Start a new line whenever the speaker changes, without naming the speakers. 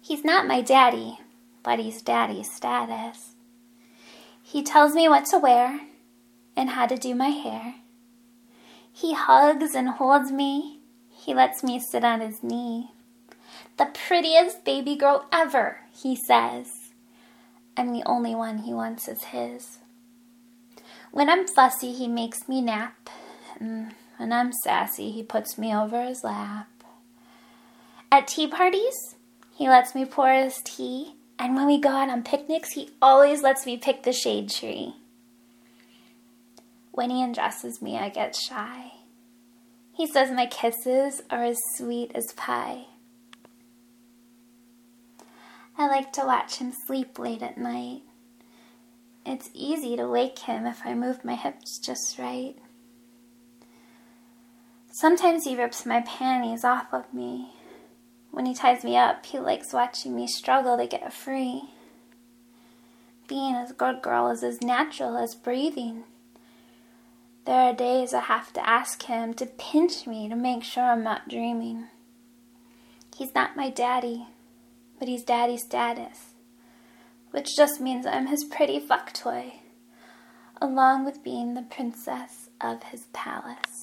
He's not my daddy, but he's daddy's status. He tells me what to wear and how to do my hair. He hugs and holds me. He lets me sit on his knee. The prettiest baby girl ever, he says. I'm the only one he wants as his. When I'm fussy, he makes me nap. And when I'm sassy, he puts me over his lap. At tea parties, he lets me pour his tea. And when we go out on picnics, he always lets me pick the shade tree. When he undresses me, I get shy. He says my kisses are as sweet as pie. I like to watch him sleep late at night. It's easy to wake him if I move my hips just right. Sometimes he rips my panties off of me. When he ties me up, he likes watching me struggle to get free. Being a good girl is as natural as breathing. There are days I have to ask him to pinch me to make sure I'm not dreaming. He's not my daddy, but he's daddy's status, which just means I'm his pretty fuck toy, along with being the princess of his palace.